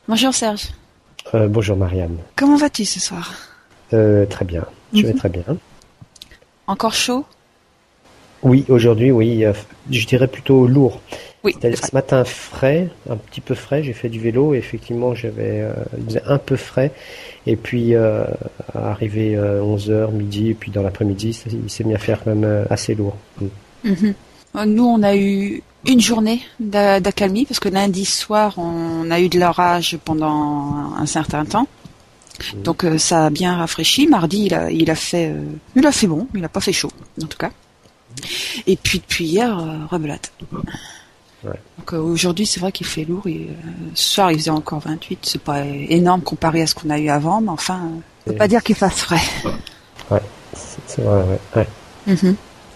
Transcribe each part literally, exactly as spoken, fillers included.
Bonjour Serge. Euh, bonjour Marianne. Comment vas-tu ce soir? euh, Très bien, je vais Mhm. très bien. Encore chaud? Oui, aujourd'hui, oui, euh, je dirais plutôt lourd. Oui, C'était c'est vrai. ce matin frais, un petit peu frais, j'ai fait du vélo, et effectivement j'avais euh, il faisait un peu frais, et puis euh, arrivé euh, onze heures, midi, et puis dans l'après-midi, ça- il s'est mis à faire quand même euh, assez lourd. Mm. Mhm. Euh, Nous, on a eu une journée d'a- d'accalmie parce que lundi soir, on a eu de l'orage pendant un certain temps. Mm. Donc euh, ça a bien rafraîchi. Mardi, il a, il a fait, euh, il a fait bon, il a pas fait chaud, en tout cas. Et puis depuis hier, euh, rebelote. Ouais. Donc euh, aujourd'hui, c'est vrai qu'il fait lourd. Et, euh, ce soir, il faisait encore vingt-huit. C'est pas énorme comparé à ce qu'on a eu avant, mais enfin, euh, on peut pas Et- dire qu'il fasse frais. Ouais, c'est c'est vrai, ouais. Ouais. Mhm.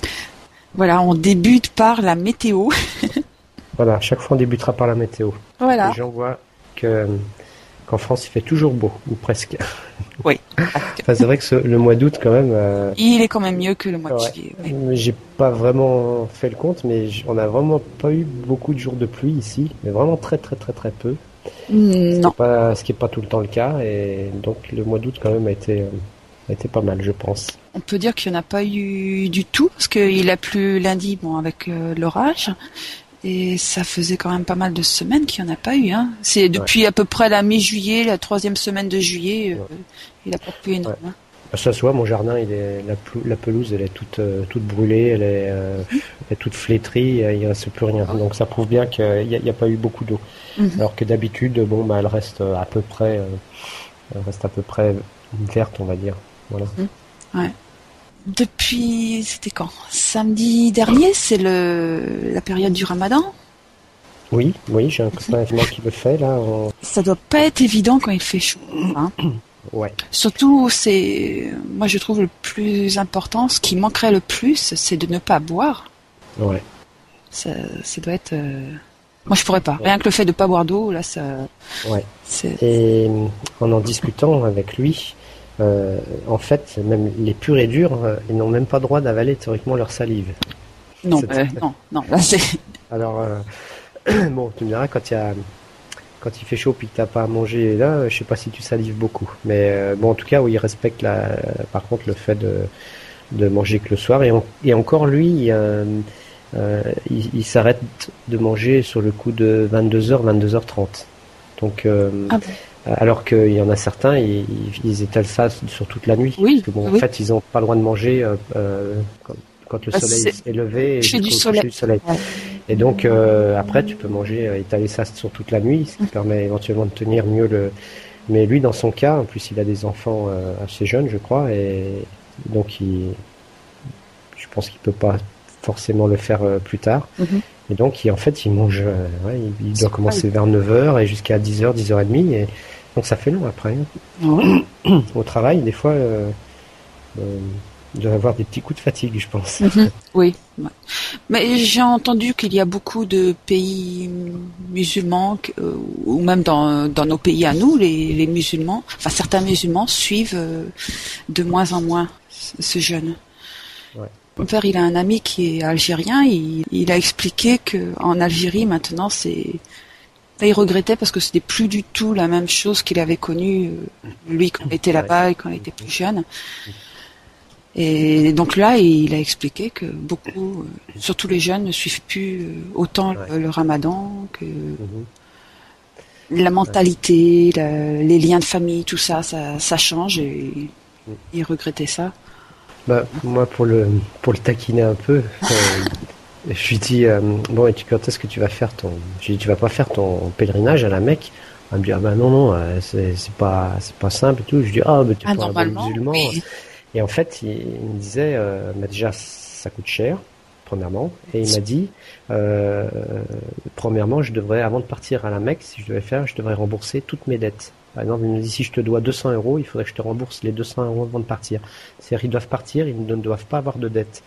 Voilà, on débute par la météo. Voilà, chaque fois on débutera par la météo. Les Voilà. gens voient que qu'en France il fait toujours beau, ou presque. Oui. Enfin, c'est vrai que ce- le mois d'août quand même. euh, Il est quand même mieux que le mois de Ouais. juillet. Oui. J'ai pas vraiment fait le compte, mais j- on a vraiment pas eu beaucoup de jours de pluie ici, mais vraiment très très très très peu. Ce qui est Non. pas, ce qui est pas tout le temps le cas, et donc le mois d'août quand même a été, euh, a été pas mal, je pense. On peut dire qu'il n'y en a pas eu du tout, parce qu'il a plu lundi, bon, avec euh, l'orage. Et ça faisait quand même pas mal de semaines qu'il n'y en a pas eu. Hein. C'est Ouais. depuis à peu près la mi-juillet, la troisième semaine de juillet, euh, Ouais. il a pas plu Ouais. énormément. Ça se voit, mon jardin, il est, la, plou- la pelouse, elle est toute, euh, toute brûlée, elle est, euh, elle est toute flétrie, euh, il reste plus rien. Donc ça prouve bien qu'il n'y a, il y a pas eu beaucoup d'eau. Mhm. Alors que d'habitude, bon, bah, elle reste à peu près, euh, elle reste à peu près verte, on va dire. Voilà. Ouais. Depuis, c'était quand? Samedi dernier, c'est le la période du Ramadan. Oui, oui, j'ai un copain effectivement qui le fait là. en- Ça doit pas être évident quand il fait chaud. Hein. Ouais, Surtout, c'est, moi je trouve le plus important, ce qui manquerait le plus, c'est de ne pas boire. ouais. Ça, ça doit être. euh, Moi je pourrais pas. Rien que le fait de pas boire d'eau, là, ça, Ouais. c'est. Et en en discutant avec lui, euh, en fait, même les purs et durs, euh, ils n'ont même pas droit d'avaler théoriquement leur salive. Non, C'est- euh, non, non. Là c'est. Alors, euh, bon, tu me diras, quand il y a, quand il fait chaud puis que t'as pas à manger, là, je sais pas si tu salives beaucoup. Mais euh, bon, en tout cas, oui, il respecte la, par contre le fait de, de manger que le soir. Et, en- et encore lui, il, euh, euh, il, il s'arrête de manger sur le coup de vingt-deux heures, vingt-deux heures trente. Donc, euh, Ah bon. alors qu'il y en a certains, ils, ils étalent ça sur toute la nuit. Oui, Parce que bon, en oui. fait, ils n'ont pas le droit de manger euh, euh, quand, quand le Bah, soleil c'est est levé et coucher du jusqu'au soleil. coucher du soleil. Ouais. Et donc, euh, après, tu peux manger, euh, étaler ça sur toute la nuit, ce qui permet éventuellement de tenir mieux le... Mais lui, dans son cas, en plus, il a des enfants euh, assez jeunes, je crois, et donc il... je pense qu'il peut pas forcément le faire euh, plus tard. Mhm. Et donc, il, en fait, il mange, euh, ouais, il, il C'est doit pas commencer vers neuf heures et jusqu'à dix heures, dix heures trente. Et donc, ça fait long après. hein. Ouais. Au travail, des fois, euh, euh, il doit avoir des petits coups de fatigue, je pense. Mhm. Oui. Ouais. Mais j'ai entendu qu'il y a beaucoup de pays musulmans, que- euh, ou même dans, dans nos pays à nous, les, les musulmans, enfin certains musulmans suivent euh, de moins en moins ce, ce jeûne. Ouais. Mon père, il a un ami qui est algérien, il, il a expliqué que en Algérie maintenant c'est, là, il regrettait parce que c'était plus du tout la même chose qu'il avait connu euh, lui quand il était là-bas et quand il était plus jeune. Et donc là, il a expliqué que beaucoup, euh, surtout les jeunes, ne suivent plus euh, autant Ouais. le, le Ramadan, que Mhm. la mentalité, la- les liens de famille, tout ça, ça, ça change et il regrettait ça. Bah, moi, pour le, pour le taquiner un peu, euh, je lui dis, euh, bon, et tu, quand est-ce que tu vas faire ton... Je lui dis, tu vas pas faire ton pèlerinage à la Mecque? Elle me dit, ah bah non, non, euh, c'est c'est pas, c'est pas simple et tout. Je lui dis, ah, mais t'es Ah, pas un bon normalement, musulman. oui. Et en fait, il, il me disait, euh, bah déjà, ça coûte cher, premièrement. Et il m'a dit, euh, premièrement, je devrais, avant de partir à la Mecque, si je devais faire, je devrais rembourser toutes mes dettes. Par exemple, il me dit, si je te dois deux cents euros, il faudrait que je te rembourse les deux cents euros avant de partir. C'est-à-dire, ils doivent partir, ils ne doivent pas avoir de dettes.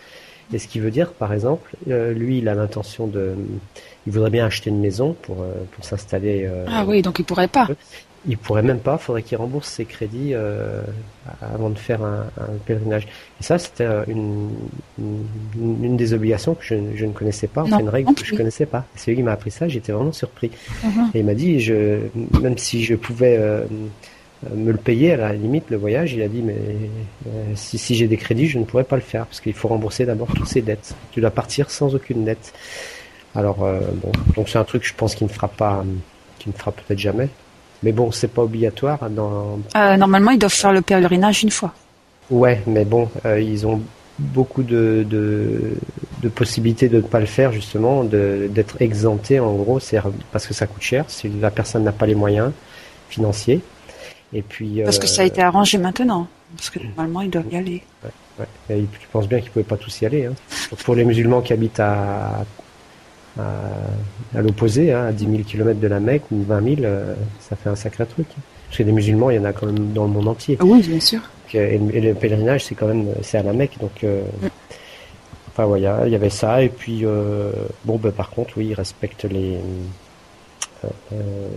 Et ce qui veut dire, par exemple, euh, lui, il a l'intention de, il voudrait bien acheter une maison pour euh, pour s'installer. Euh, ah oui, donc il pourrait pas. Il pourrait même pas. Faudrait qu'il rembourse ses crédits euh, avant de faire un, un pèlerinage. Et ça, c'était une, une une des obligations que je, je ne connaissais pas. Enfin, une règle que je connaissais pas. C'est lui qui m'a appris ça. J'étais vraiment surpris. Mm-hmm. Et il m'a dit, je, même si je pouvais euh, me le payer à la limite le voyage, il a dit mais euh, si, si j'ai des crédits je ne pourrais pas le faire parce qu'il faut rembourser d'abord toutes ses dettes. Tu dois partir sans aucune dette. Alors euh, bon, donc c'est un truc je pense qu'il ne fera pas, qu'il ne fera peut-être jamais. Mais bon, c'est pas obligatoire dans. Euh, normalement ils doivent faire le pèlerinage une fois. Ouais, mais bon, euh, ils ont beaucoup de, de de possibilités de ne pas le faire justement, de d'être exemptés en gros, c'est parce que ça coûte cher si la personne n'a pas les moyens financiers. Et puis, parce que ça a été arrangé maintenant, parce que normalement ils doivent y aller. Ouais, ouais. Et tu penses bien qu'ils pouvaient pas tous y aller. Hein. Pour les musulmans qui habitent à, à, à l'opposé, hein, à dix mille kilomètres de la Mecque ou vingt mille, euh, ça fait un sacré truc. Parce que des musulmans, il y en a quand même dans le monde entier. Oui, bien sûr. Et, et le pèlerinage, c'est quand même, c'est à la Mecque, donc. Euh, mm. Enfin, ouais, il y avait ça. Et puis, euh, bon, ben par contre, oui, ils respectent les. Euh, euh,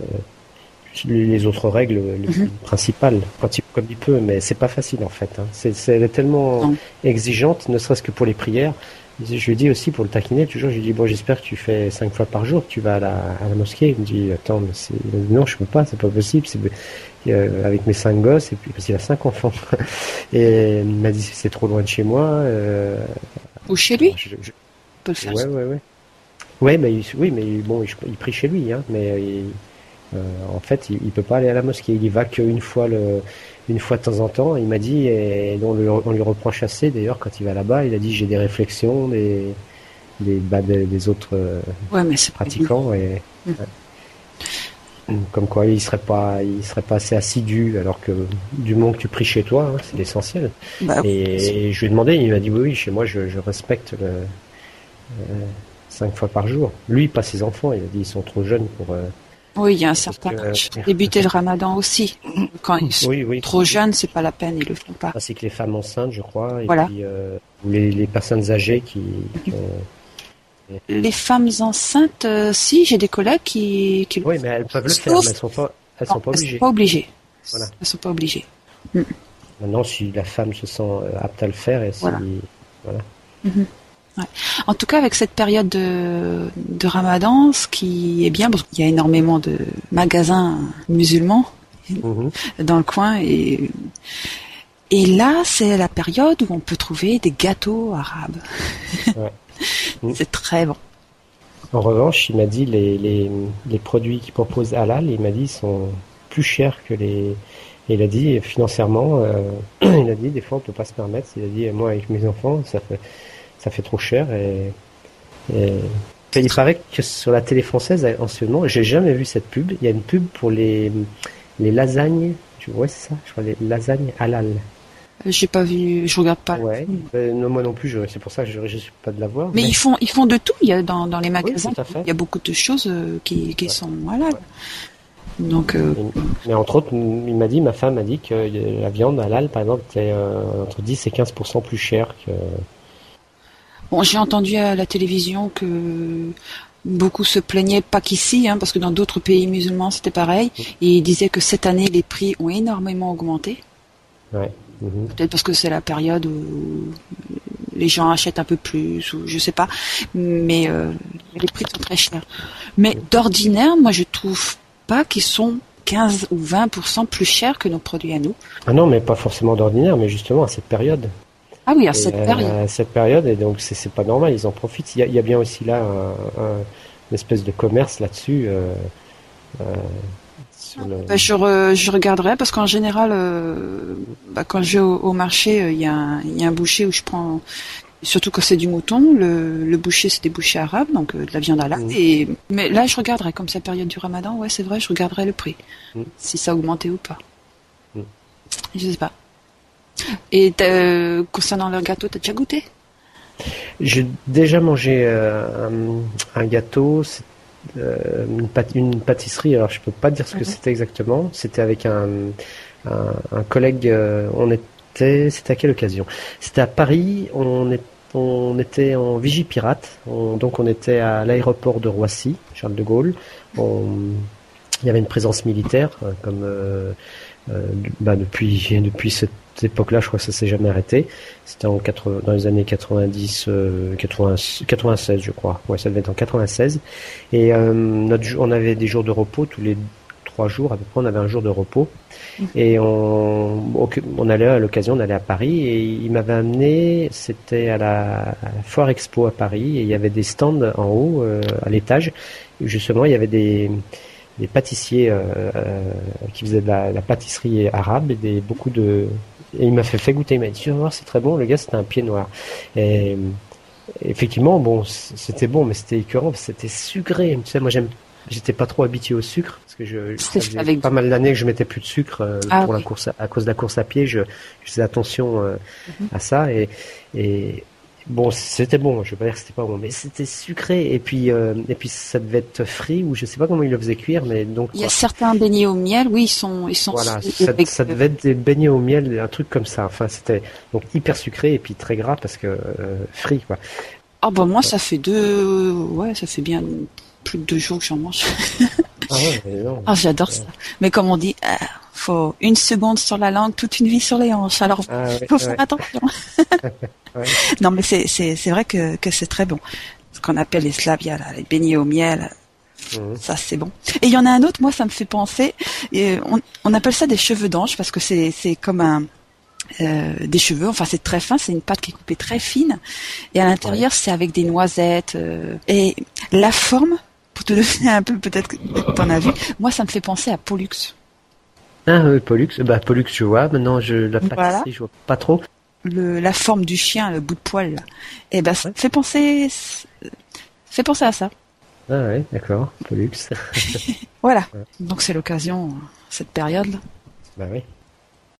les autres règles les mm-hmm. principales, quand il, comme il peut, mais c'est pas facile en fait. Hein. C'est, c'est elle est tellement non. exigeante, ne serait-ce que pour les prières. Je lui dis aussi pour le taquiner, toujours, je lui dis bon, j'espère que tu fais cinq fois par jour, que tu vas à la, à la mosquée. Il me dit attends, mais c'est, il me dit, non, je peux pas, c'est pas possible. C'est euh, avec mes cinq gosses et puis parce qu'il a cinq enfants. Et il m'a dit c'est trop loin de chez moi. Euh, Ou chez lui. Je, je... peut le faire. Ouais, ouais, ouais. Ouais, mais il, oui, mais bon, il, il prie chez lui, hein, mais. Il, Euh, en fait, il, il peut pas aller à la mosquée. Il y va qu'une fois le, une fois de temps en temps. Il m'a dit, et on lui, on lui reproche assez. D'ailleurs, quand il va là-bas, il a dit j'ai des réflexions des, des, bah, des, des autres euh, ouais, mais c'est pratiquants et mmh. ouais. Comme quoi il serait pas, il serait pas assez assidu. Alors que du moment que tu pries chez toi, hein, c'est l'essentiel. Bah, et, et je lui ai demandé, il m'a dit oui, oui, chez moi, je, je respecte le euh, cinq fois par jour. Lui, pas ses enfants. Il a dit ils sont trop jeunes pour. Euh, Oui, il y a un certain âge. Euh, Débuter le ramadan aussi. Quand ils sont oui, oui. trop jeunes, c'est pas la peine, ils le font pas. C'est que les femmes enceintes, je crois, et voilà. puis euh, les, les personnes âgées qui, qui ont... Les femmes enceintes, euh, si, j'ai des collègues qui... qui oui, mais elles peuvent le faire, mais elles sont pas, elles non, sont pas obligées. Elles sont pas obligées. Voilà. Elles sont pas obligées. Mm. Maintenant, si la femme se sent apte à le faire, et si... Voilà. voilà. Mm-hmm. Ouais. En tout cas, avec cette période de, de Ramadan, ce qui est bien, parce qu'il y a énormément de magasins musulmans mmh. dans le coin, et, et là, c'est la période où on peut trouver des gâteaux arabes. Ouais. Mmh. C'est très bon. En revanche, il m'a dit les, les, les produits qu'il propose halal, il m'a dit sont plus chers que les. Et il a dit financièrement, euh, il a dit des fois on peut pas se permettre. Il a dit moi avec mes enfants, ça fait. Ça fait trop cher et, et... il paraît que sur la télé française en ce moment, j'ai jamais vu cette pub. Il y a une pub pour les les lasagnes. Tu vois, c'est ça, je crois les lasagnes halal. J'ai pas vu, je regarde pas. Ouais. Ben, non, moi non plus. Je, c'est pour ça que je ne suis pas de la voir. Mais, mais ils font ils font de tout. Il y a dans dans les magasins, oui, il y a beaucoup de choses qui qui ouais. sont halal. Ouais. Donc. Euh... Mais entre autres, il m'a dit, ma femme m'a dit que la viande halal, par exemple, était euh, entre dix et quinze pour cent plus chère que. Bon, j'ai entendu à la télévision que beaucoup se plaignaient, pas qu'ici, hein, parce que dans d'autres pays musulmans c'était pareil, et ils disaient que cette année les prix ont énormément augmenté. Ouais. Mmh. Peut-être parce que c'est la période où les gens achètent un peu plus, ou je sais pas, mais euh, les prix sont très chers. Mais mmh. d'ordinaire, moi je trouve pas qu'ils sont quinze ou vingt pour cent plus chers que nos produits à nous. Ah non, mais pas forcément d'ordinaire, mais justement à cette période. Ah oui, à cette euh, période. À cette période, et donc c'est, c'est pas normal, ils en profitent. Il y a, il y a bien aussi là un, un, une espèce de commerce là-dessus. Euh, euh, sur le... bah, je, re, je regarderai parce qu'en général, euh, bah, quand je vais au, au marché, il y, a un, il y a un boucher où je prends, surtout quand c'est du mouton, le, le boucher c'est des bouchers arabes, donc euh, de la viande halal. Mmh. Et mais là, je regarderai comme c'est la période du Ramadan. Ouais, c'est vrai, je regarderai le prix, mmh. si ça a augmenté ou pas. Mmh. Je sais pas. Et euh, concernant leur gâteau, t'as déjà goûté? J'ai déjà mangé euh, un, un gâteau, c'est, euh, une, pât- une pâtisserie. Alors je peux pas dire ce que mm-hmm. c'était exactement. C'était avec un, un, un collègue. Euh, on était, c'était à quelle occasion? C'était à Paris. On est on était en Vigipirate, on, donc on était à l'aéroport de Roissy, Charles de Gaulle. On, il y avait une présence militaire, hein, comme euh, euh, bah, depuis depuis cette époque-là, je crois que ça s'est jamais arrêté. C'était en quatre, dans les années quatre-vingt-dix, euh, quatre-vingts, quatre-vingt-seize, je crois. Ouais, ça devait être en quatre-vingt-seize. Et euh, notre, on avait des jours de repos tous les trois jours à peu près. On avait un jour de repos. Et on, on allait à l'occasion, on allait à Paris et il m'avait amené, c'était à la, à la Foire Expo à Paris et il y avait des stands en haut, euh, à l'étage. Justement, il y avait des, des pâtissiers euh, euh, qui faisaient de la, la pâtisserie arabe et des, beaucoup de... Et il m'a fait, fait goûter, il m'a dit, tu vas voir, c'est très bon. Le gars, c'était un pied noir. Et effectivement, bon, c'était bon, mais c'était écœurant, c'était sucré. Tu sais, moi, j'aime J'étais pas trop habitué au sucre parce que je, ça faisait avec pas mal d'années que je mettais plus de sucre euh, ah, pour oui. la course à, à cause de la course à pied. Je, je faisais attention euh, mm-hmm. à ça et, et bon, c'était bon. Je veux pas dire que c'était pas bon, mais c'était sucré et puis euh, et puis ça devait être frit ou je sais pas comment ils le faisaient cuire, mais donc il y a quoi. Certains beignets au miel, oui, ils sont ils sont. Voilà, ça, avec... ça devait être des beignets au miel, un truc comme ça. Enfin, c'était donc hyper sucré et puis très gras parce que euh, frit quoi. Ah bah moi, ça fait deux, ouais, ça fait bien. Plus de deux jours que j'en mange. Ah ouais, mais non. Ah, j'adore ça. Mais comme on dit, euh, faut une seconde sur la langue, toute une vie sur les hanches. Alors, ah ouais, faut faire ouais. attention. ouais. Non, mais c'est c'est c'est vrai que que c'est très bon. Ce qu'on appelle les slavia, là, les beignets au miel. Mmh. Ça, c'est bon. Et il y en a un autre, moi, ça me fait penser. Et on on appelle ça des cheveux d'ange parce que c'est c'est comme un Euh, des cheveux, enfin c'est très fin, c'est une pâte qui est coupée très fine et à l'intérieur ouais. c'est avec des noisettes euh, et la forme, pour te donner un peu, peut-être que t'en as vu, moi ça me fait penser à Pollux. Ah oui, Pollux, bah Pollux je vois, maintenant je la pâtisserie voilà. je vois pas trop. Le, la forme du chien, le bout de poil là, et ben ça ouais. fait penser, fait penser à ça. Ah ouais, d'accord, Pollux. Voilà, ouais. Donc c'est l'occasion, cette période là. Bah oui.